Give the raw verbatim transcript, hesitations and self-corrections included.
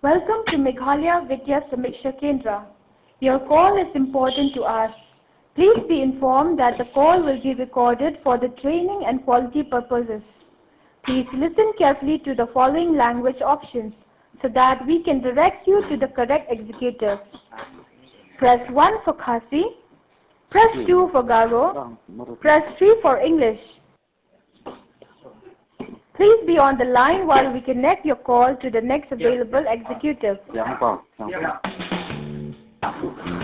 Welcome to Meghalaya Vidya Samiksha Kendra. Your call is important to us. Please be informed that the call will be recorded for the training and quality purposes. Please listen carefully to the following language options so that we can direct you to the correct executive. Press one for Khasi, press two for Garo, press three for English. Please be on the line while we connect your call to the next available executive.